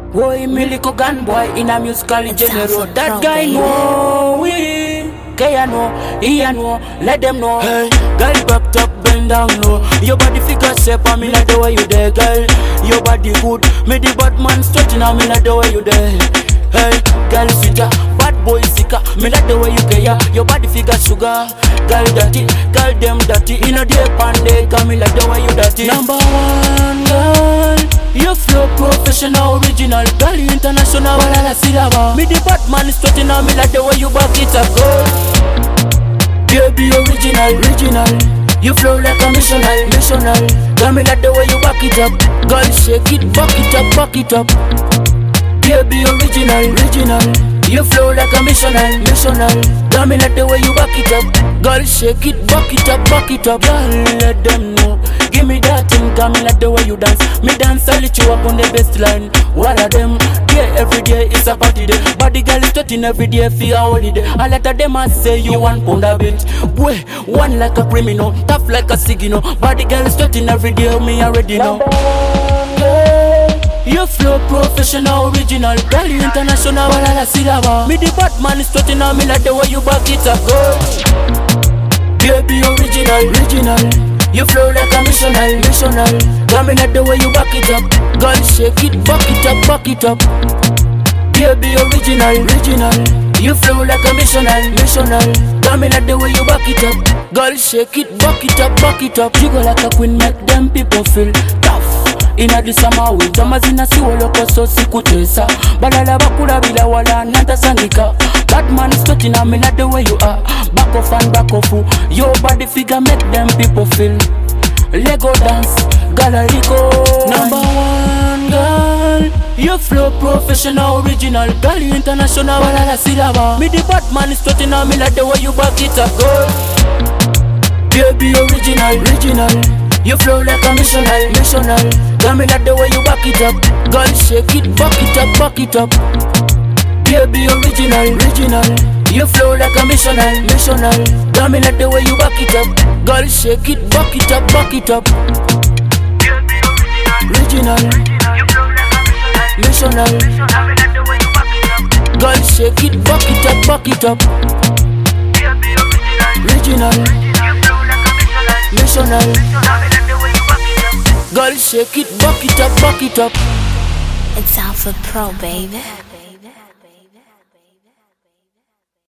Boy, me little gun boy in a musical general. That guy know we. Kaya know, he know, let them know. Hey, girl, back up, bend down low. Your body figure shape, I me like the way you there, girl. Your body good, me the bad man stretching, I me like the way you there. Hey, girl, sweeter, bad boy sicker, me like the way you care. Your body figure sugar, girl dirty, girl them dirty. In a day pandey, come me like the way you dirty. Number one girl, you flow professional, original, girl you international. Wala silaba, me the bad man stretching, I me like the way you back it up, girl. Baby original, original. You flow like a missionary. Tell me like the way you back it up. Girl shake it, back it up, back it up. Baby original. You flow like a missionary. Tell me like the way you back it up. Girl shake it, back it up, back it up. Girl let them know. Give me that thing, tell me like the way you dance. Me dance, I lit you up on the best line. What are them? Yeah, every day is a party day. But the girl is starting every day for a holiday. A lot of them I say you want pound a bit. Boy, one like a criminal, tough like a signal. But the girl is starting every day, me already know. You flow professional, original, girl you international. Wala silaba, me the bad man is starting on me like the way you back it up, girl. Baby original. You flow like a missionary. Tell me like the way you back it up. Girl shake it, back it up, back it up. Baby original. You flow like a missionary. Tell me like the way you back it up. Girl shake it, back it up, back it up. You go like a queen, make them people feel tough. Inna the summer winter mazina siwoloko so sikutesa. Balala bakula bila wala nanta sangika. Bad man is touching on me like the way you are. Back off and back off. Your body figure make them people feel. Lego dance, galerico. Number one girl, you flow professional, original, girl you international. Wala silaba, me the bad man is touching on me like the way you back it up, girl. Baby original. You flow like a missionary. Tell me like the way you back it up. Girl shake it, back it up, back it up. Baby original. You flow like a missionary. Tell me like the way you back it up. Girl shake it, back it up, back it up. Original. Missionary. Girl shake it, back it up, back it up. Original. Missionary. Girl shake it, back it up, back it up. It's Alpha Pro, baby.